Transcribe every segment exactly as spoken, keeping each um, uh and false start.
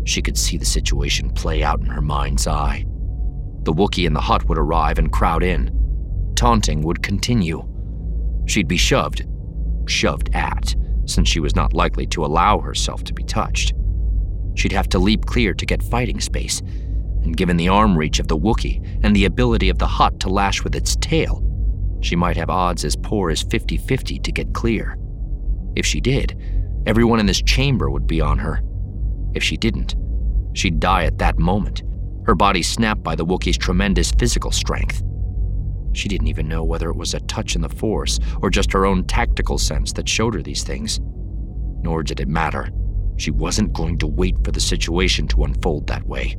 She could see the situation play out in her mind's eye. The Wookiee in the hut would arrive and crowd in. Taunting would continue. She'd be shoved, shoved at, since she was not likely to allow herself to be touched. She'd have to leap clear to get fighting space, and given the arm reach of the Wookiee and the ability of the hut to lash with its tail, she might have odds as poor as fifty-fifty to get clear. If she did, everyone in this chamber would be on her. If she didn't, she'd die at that moment, her body snapped by the Wookiee's tremendous physical strength. She didn't even know whether it was a touch in the Force or just her own tactical sense that showed her these things. Nor did it matter. She wasn't going to wait for the situation to unfold that way.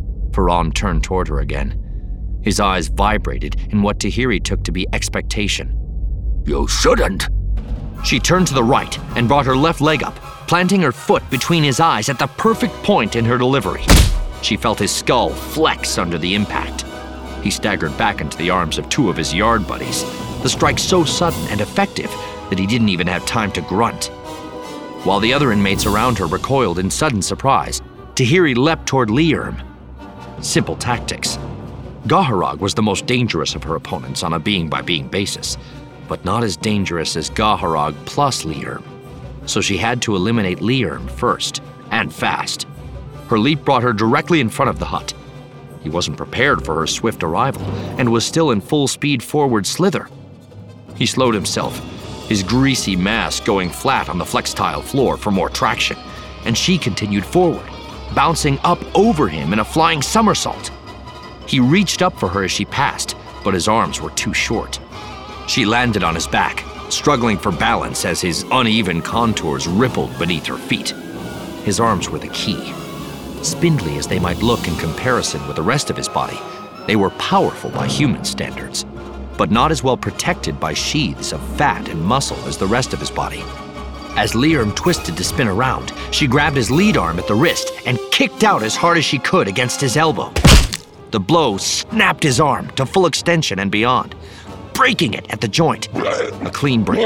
Faran turned toward her again. His eyes vibrated in what Tahiri took to be expectation. You shouldn't. She turned to the right and brought her left leg up, planting her foot between his eyes at the perfect point in her delivery. She felt his skull flex under the impact. He staggered back into the arms of two of his yard buddies, the strike so sudden and effective that he didn't even have time to grunt. While the other inmates around her recoiled in sudden surprise, Tahiri leapt toward Liurm. Simple tactics. Gah'Harog was the most dangerous of her opponents on a being-by-being basis, but not as dangerous as Gah'Harog plus Liurm. So she had to eliminate Liurm first, and fast. Her leap brought her directly in front of the hut. He wasn't prepared for her swift arrival, and was still in full-speed forward slither. He slowed himself, his greasy mass going flat on the flex-tile floor for more traction, and she continued forward, bouncing up over him in a flying somersault. He reached up for her as she passed, but his arms were too short. She landed on his back, struggling for balance as his uneven contours rippled beneath her feet. His arms were the key. Spindly as they might look in comparison with the rest of his body, they were powerful by human standards, but not as well protected by sheaths of fat and muscle as the rest of his body. As Liurm twisted to spin around, she grabbed his lead arm at the wrist and kicked out as hard as she could against his elbow. The blow snapped his arm to full extension and beyond, breaking it at the joint. A clean break.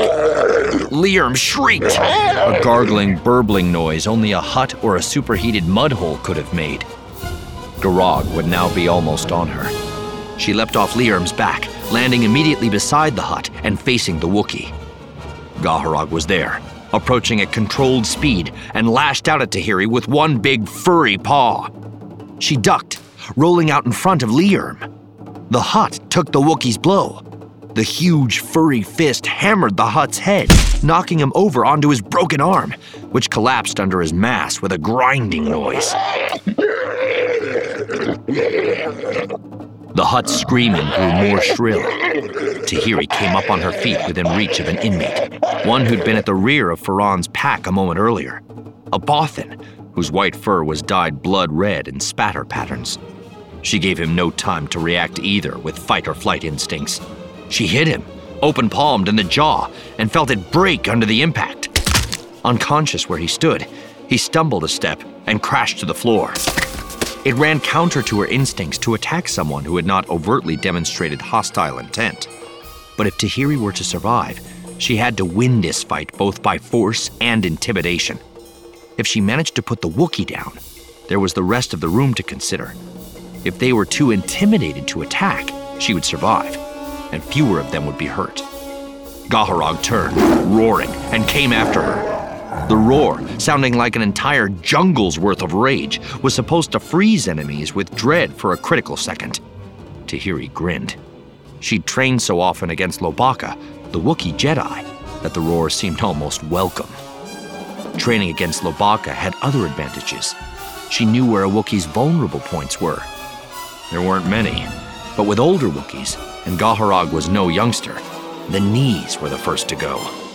Liurm shrieked, a gargling, burbling noise only a hut or a superheated mud hole could have made. Garog would now be almost on her. She leapt off Liurm's back, landing immediately beside the hut and facing the Wookiee. Gah'Harog was there, approaching at controlled speed, and lashed out at Tahiri with one big furry paw. She ducked, rolling out in front of Liurm. The hut took the Wookiee's blow. The huge furry fist hammered the hut's head, knocking him over onto his broken arm, which collapsed under his mass with a grinding noise. The hut's screaming grew more shrill. Tahiri came up on her feet within reach of an inmate, one who'd been at the rear of Faran's pack a moment earlier, a Bothan, whose white fur was dyed blood red in spatter patterns. She gave him no time to react either with fight-or-flight instincts. She hit him, open-palmed in the jaw, and felt it break under the impact. Unconscious where he stood, he stumbled a step and crashed to the floor. It ran counter to her instincts to attack someone who had not overtly demonstrated hostile intent. But if Tahiri were to survive, she had to win this fight both by force and intimidation. If she managed to put the Wookiee down, there was the rest of the room to consider. If they were too intimidated to attack, she would survive, and fewer of them would be hurt. Gah'Harog turned, roaring, and came after her. The roar, sounding like an entire jungle's worth of rage, was supposed to freeze enemies with dread for a critical second. Tahiri grinned. She'd trained so often against Lobaka, the Wookiee Jedi, that the roar seemed almost welcome. Training against Lobaka had other advantages. She knew where a Wookiee's vulnerable points were. There weren't many, but with older Wookiees, and Gah'Harog was no youngster, the knees were the first to go.